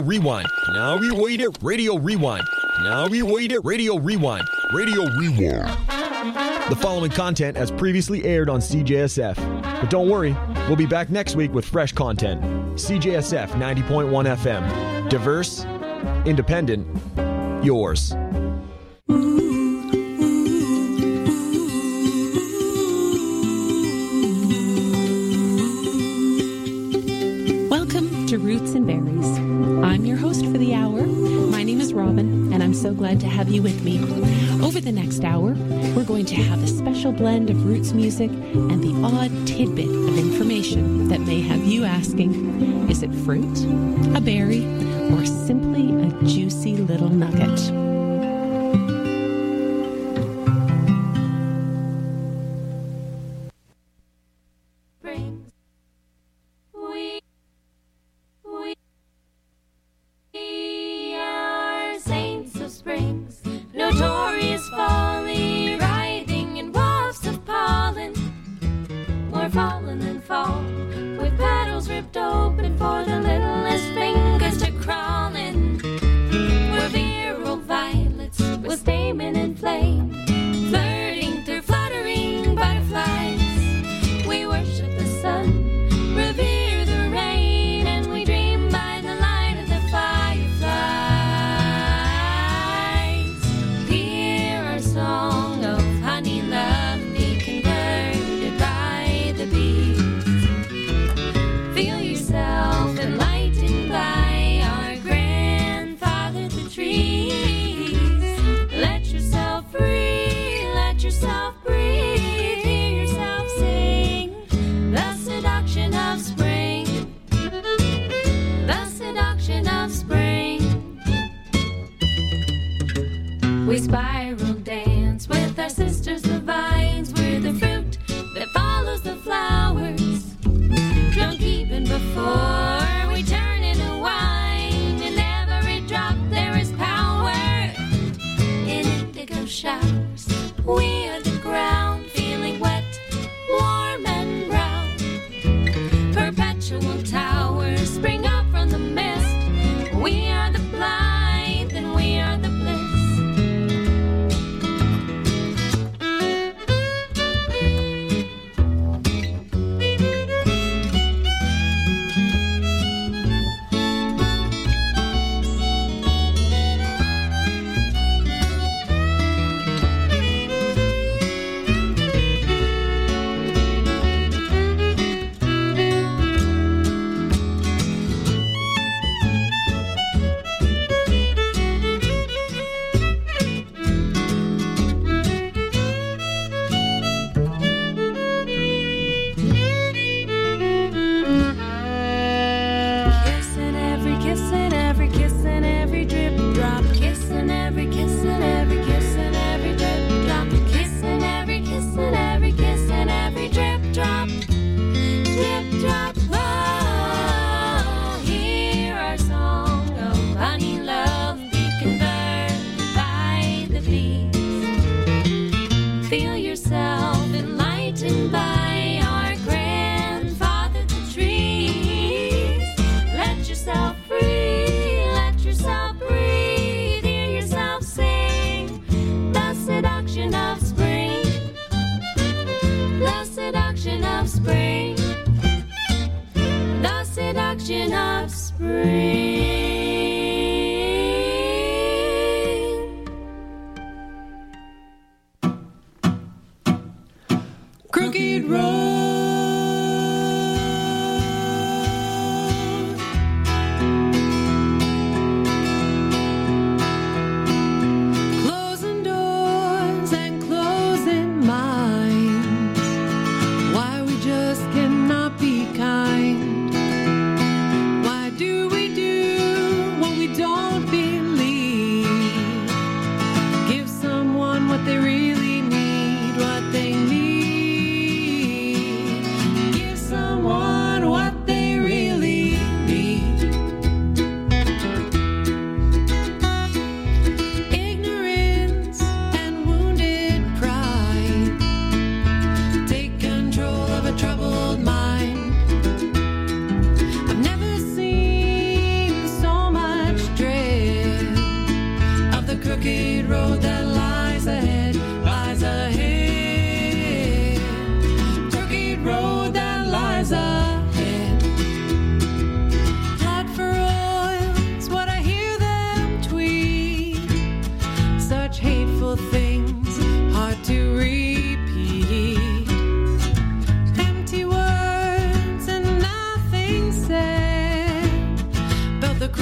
Rewind. Now we wait it. Radio Rewind. Now we wait it. Radio Rewind. Radio Rewind. The following content has previously aired on CJSF. But don't worry, we'll be back next week with fresh content. CJSF 90.1 FM. Diverse, independent, yours. Welcome to Roots and Berries. I'm your host for the hour. My name is Robin, and I'm so glad to have you with me. Over the next hour, we're going to have a special blend of roots music and the odd tidbit of information that may have you asking, is it fruit, a berry, or simply a juicy little nugget?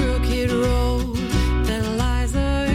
crooked road that lies ahead.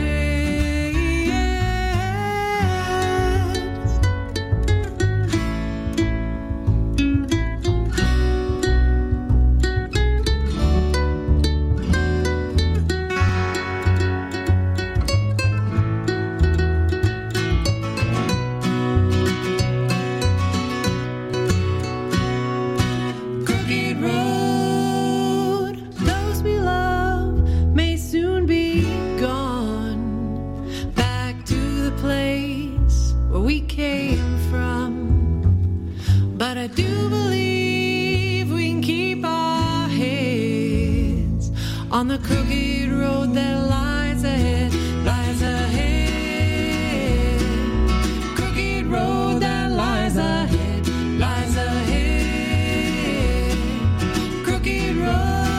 Crooked road, those we love may soon be gone. Back to the place where we came from. But I do believe we can keep our heads on the crooked road that lies ahead, lies ahead. Crooked road that lies ahead, lies ahead. Crooked road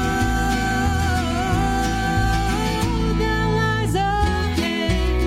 that lies ahead.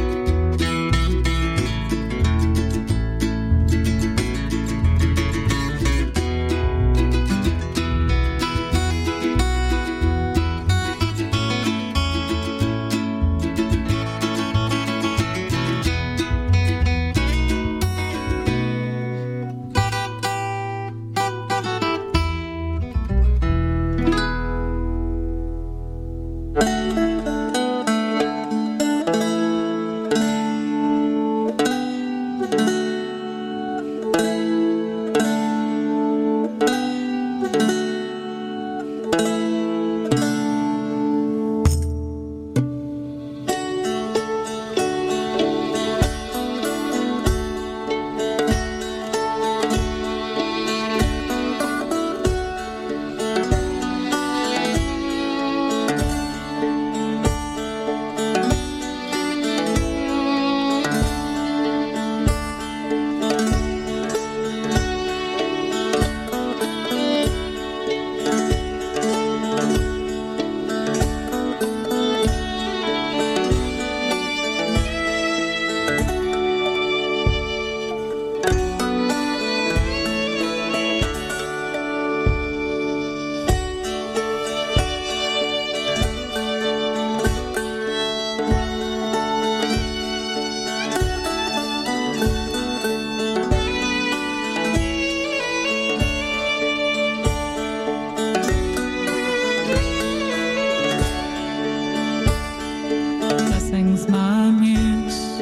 Blessings, my muse,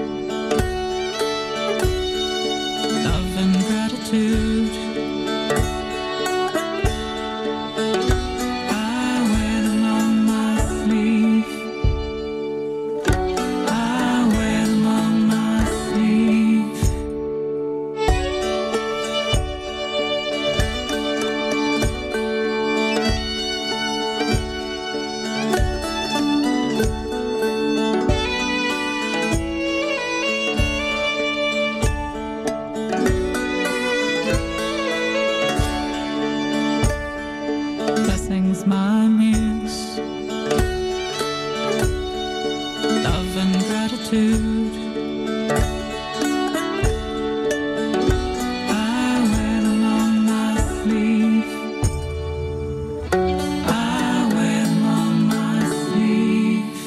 love and gratitude. I wear them on my sleeve. I wear them on my sleeve. Blessings, my muse, love and gratitude. I wear them on my sleeve. I wear them on my sleeve.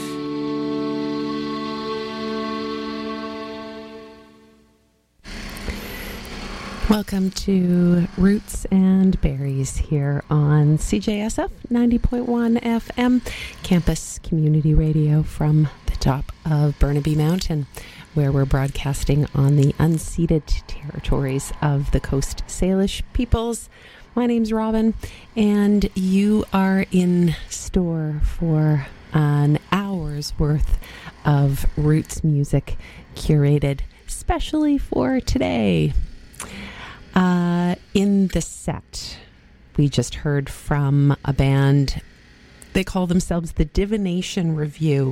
Welcome to Roots and Berries here on CJSF 90.1 FM, campus community radio from the top of Burnaby Mountain, where we're broadcasting on the unceded territories of the Coast Salish peoples. My name's Robin, and you are in store for an hour's worth of roots music curated specially for today. In the set, we just heard from a band. They call themselves the Divination Review.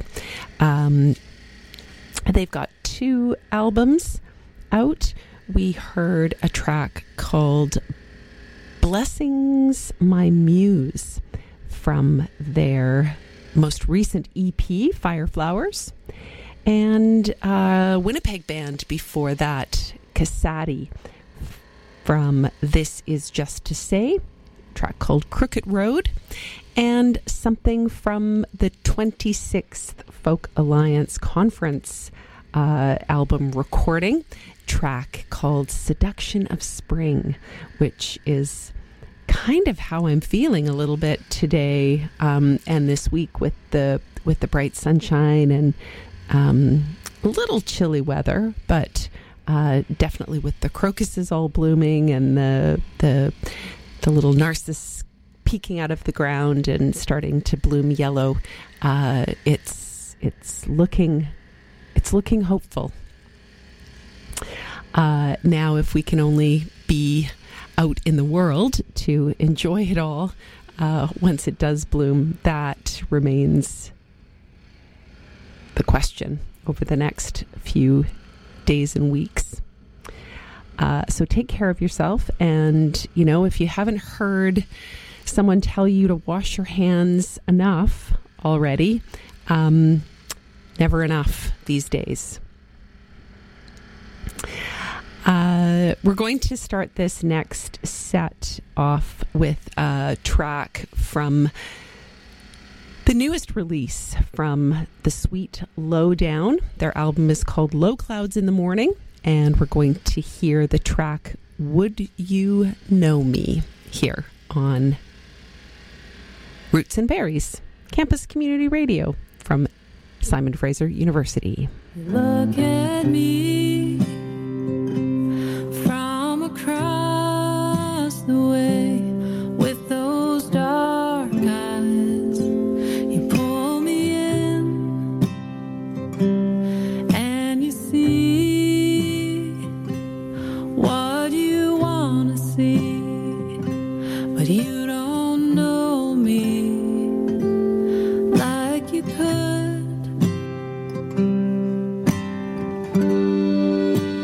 They've got 2 albums out. We heard a track called Blessings, My Muse from their most recent EP, Fireflowers. And Winnipeg band before that, Casati, from This Is Just to Say, a track called Crooked Road. and something from the 26th Folk Alliance Conference album recording, track called Seduction of Spring, which is kind of how I'm feeling a little bit today and this week with the bright sunshine and a little chilly weather, but definitely with the crocuses all blooming and the little narcissus peeking out of the ground and starting to bloom yellow. It's looking hopeful. Now, if we can only be out in the world to enjoy it all, once it does bloom, that remains the question over the next few days and weeks. So take care of yourself. And, if you haven't heard someone tell you to wash your hands enough already, never enough these days. We're going to start this next set off with a track from the newest release from The Sweet Lowdown. Their album is called Low Clouds in the Morning, and we're going to hear the track Would You Know Me here on Roots and Berries, Campus Community Radio from Simon Fraser University. Look at me from across the way with those dark eyes. You pull me in and you see what you want to see, but you don't know me like you could.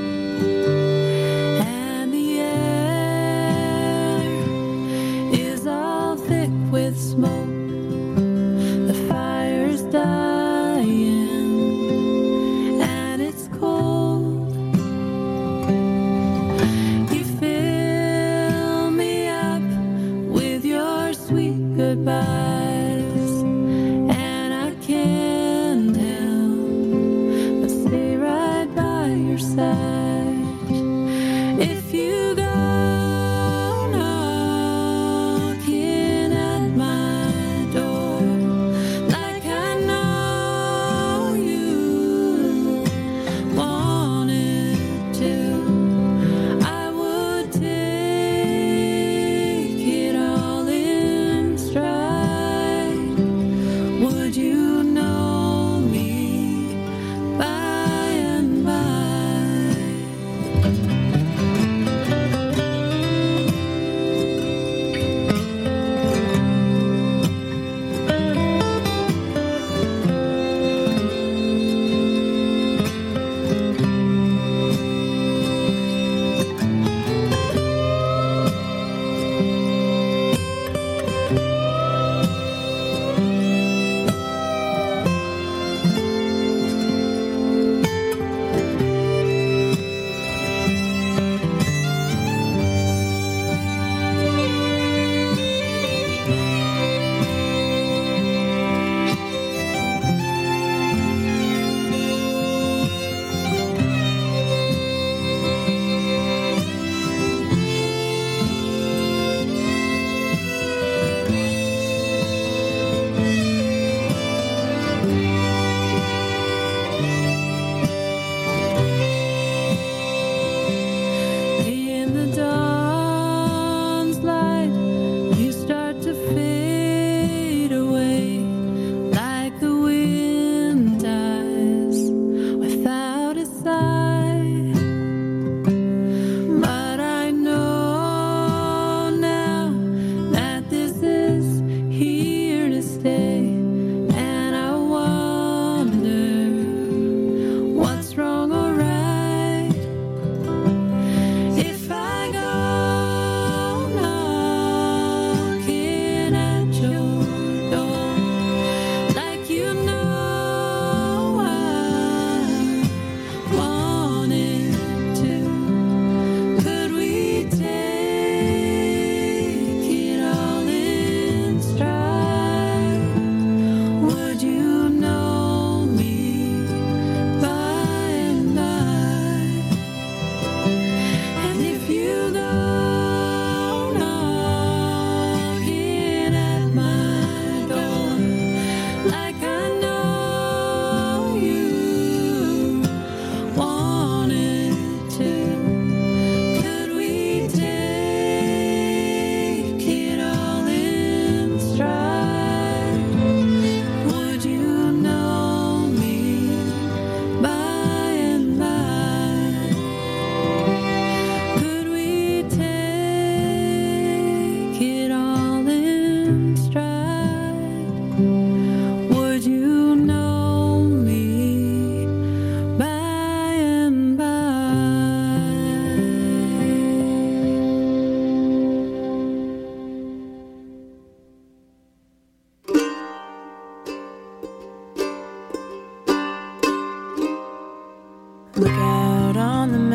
Look out on the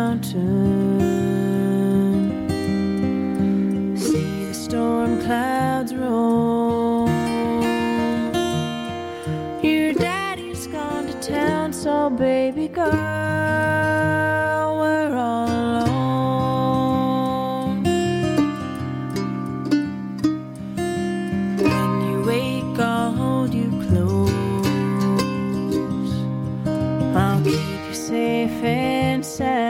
mountain, see the storm clouds roll. Your daddy's gone to town, so baby girl, we're all alone. When you wake, I'll hold you close. I'll keep you safe and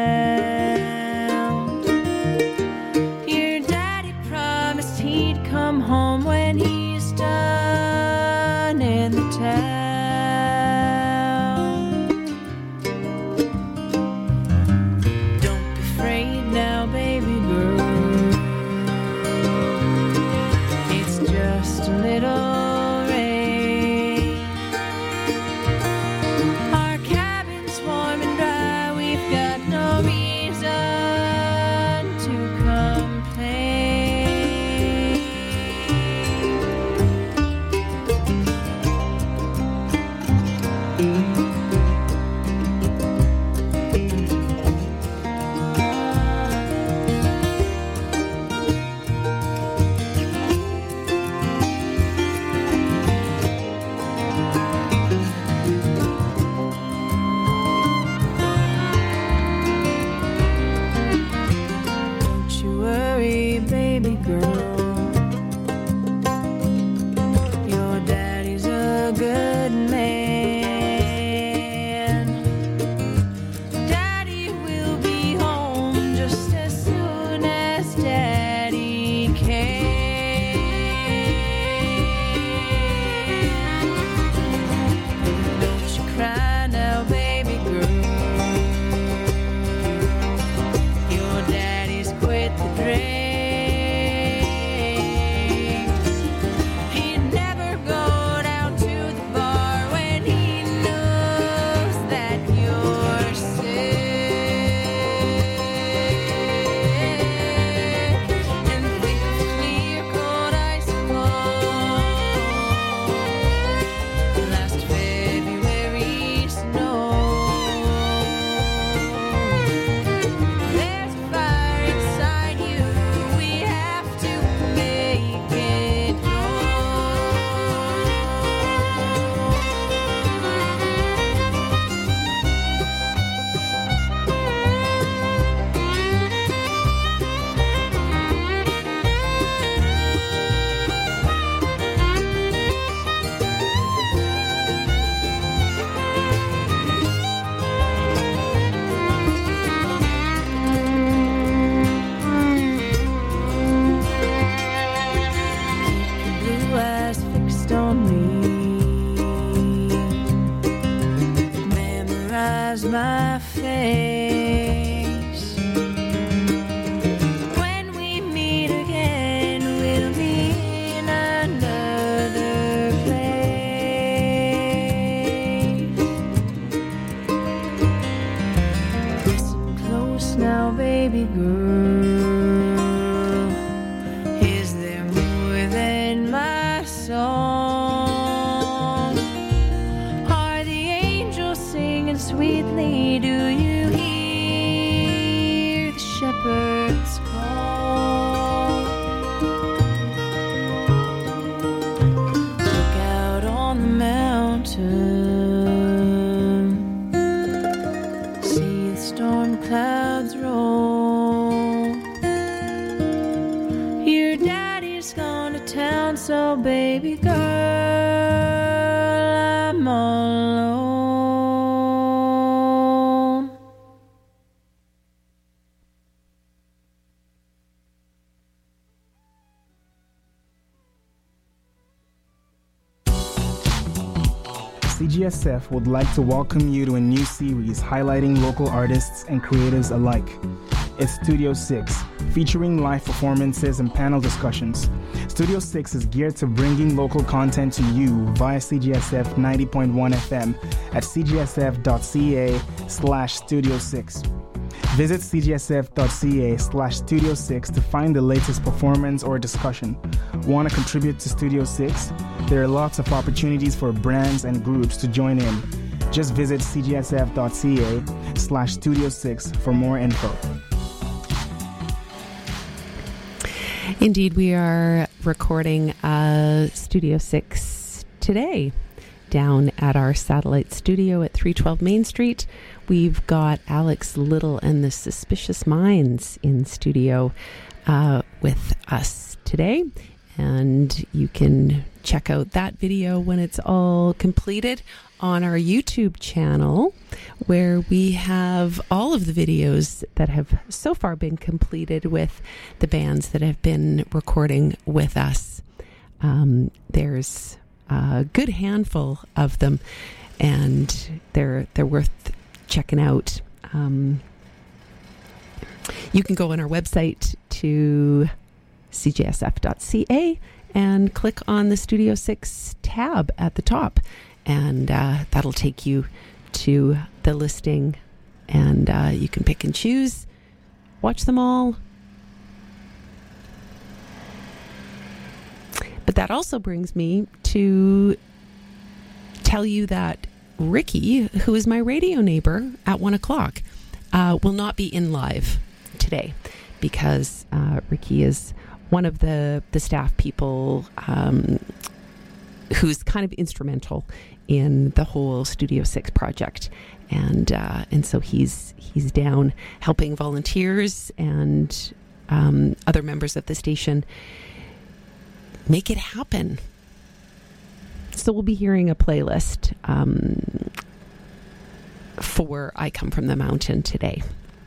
sound. Your daddy promised he'd come home when he's done in the town. Don't be afraid now, baby girl. It's just a little my face. When we meet again, we'll be in another place. Listen close now, baby girl. Is there more than my song? Are the angels singing sweetly? Do you hear the shepherd's call? Look out on the mountain, see the storm clouds roll. Your daddy's gone to town, so baby girl, I'm all alone. CGSF would like to welcome you to a new series highlighting local artists and creatives alike. It's Studio 6, featuring live performances and panel discussions. Studio 6 is geared to bringing local content to you via CGSF 90.1 FM at cgsf.ca/Studio6. Visit cgsf.ca/Studio6 to find the latest performance or discussion. Want to contribute to Studio 6? There are lots of opportunities for brands and groups to join in. Just visit cjsf.ca/Studio6 for more info. Indeed, we are recording Studio 6 today down at our satellite studio at 312 Main Street. We've got Alex Little and the Suspicious Minds in studio with us today. And you can check out that video when it's all completed on our YouTube channel, where we have all of the videos that have so far been completed with the bands that have been recording with us. There's a good handful of them, and they're worth checking out. You can go on our website to cjsf.ca and click on the Studio 6 tab at the top, and that'll take you to the listing, and you can pick and choose, watch them all. But that also brings me to tell you that Ricky, who is my radio neighbor at 1 o'clock, will not be in live today, because Ricky is one of the staff people who's kind of instrumental in the whole Studio 6 project, and so he's down helping volunteers and other members of the station make it happen. So we'll be hearing a playlist for I Come From the Mountain today.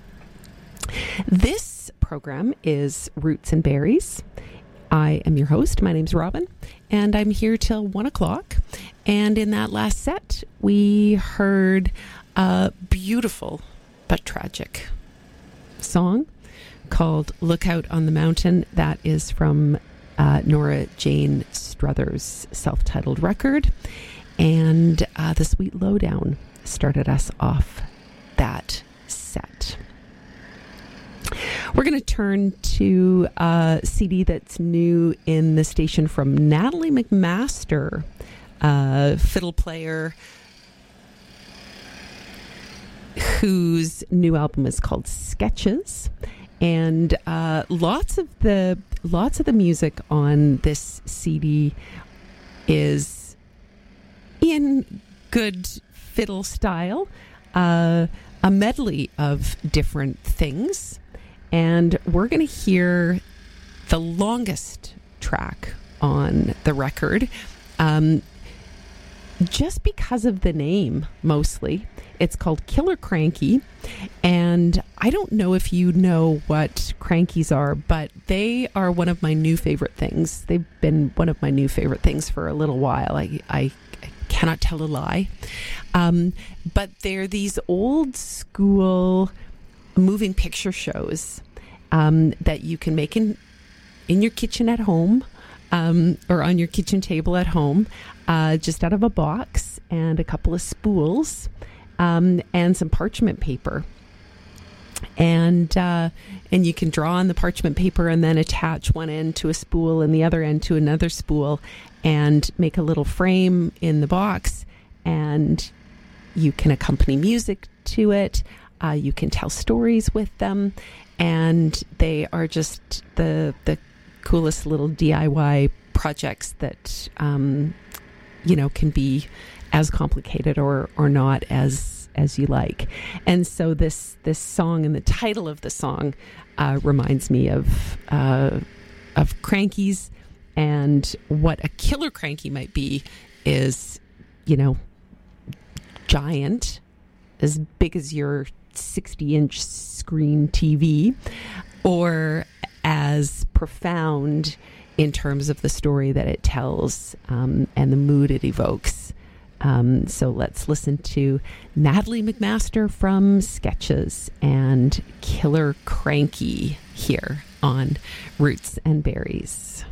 This program is Roots and Berries. I am your host. My name's Robin, and I'm here till 1 o'clock. And in that last set, we heard a beautiful but tragic song called Look Out on the Mountain. That is from Nora Jane Struthers' self-titled record. And The Sweet Lowdown started us off that set. We're going to turn to a CD that's new in the station from Natalie McMaster, a fiddle player whose new album is called Sketches. And lots of the music on this CD is in good fiddle style, a medley of different things. And we're going to hear the longest track on the record, just because of the name, mostly. It's called Killer Cranky, and I don't know if you know what crankies are, but they are one of my new favorite things. They've been one of my new favorite things for a little while. I cannot tell a lie. But they're these old school moving picture shows that you can make in your kitchen at home, or on your kitchen table at home, just out of a box and a couple of spools, and some parchment paper. And you can draw on the parchment paper and then attach one end to a spool and the other end to another spool and make a little frame in the box, and you can accompany music to it. You can tell stories with them, and they are just the coolest little DIY projects that can be as complicated or not as you like. And so this song, and the title of the song reminds me of crankies, and what a killer cranky might be is, giant, as big as your 60-inch screen TV, or as profound in terms of the story that it tells, and the mood it evokes. So let's listen to Natalie McMaster from Sketches and Killer Cranky here on Roots and Berries.